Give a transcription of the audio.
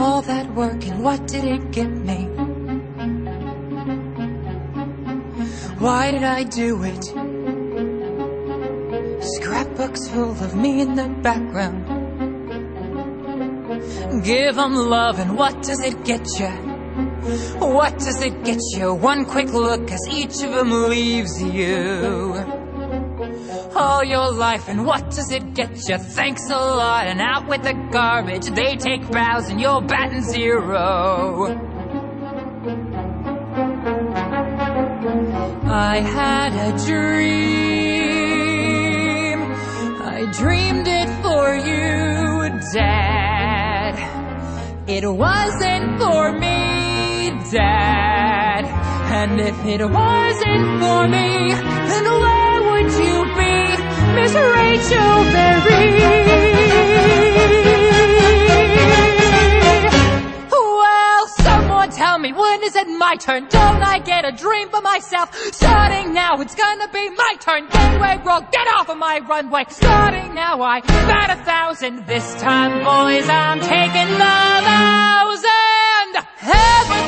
All that work, and what did it get me? Why did I do it? Scrapbooks full of me in the background. Give 'em love, and what does it get ya? What does it get you? One quick look as each of them leaves you. All your life, and what does it get you? Thanks a lot, and out with the garbage. They take bows, and you're batting zero. I had a dream. I dreamed it for you, Dad. It wasn't for me, Dad. And if it wasn't for me, then where would you be, Miss Rachel Berry? Well, someone tell me, when is it my turn? Don't I get a dream for myself? Starting now, it's gonna be my turn. Gateway roll, get off of my runway. Starting now, I bat 1,000. This time, boys, I'm taking the 1,000. Heaven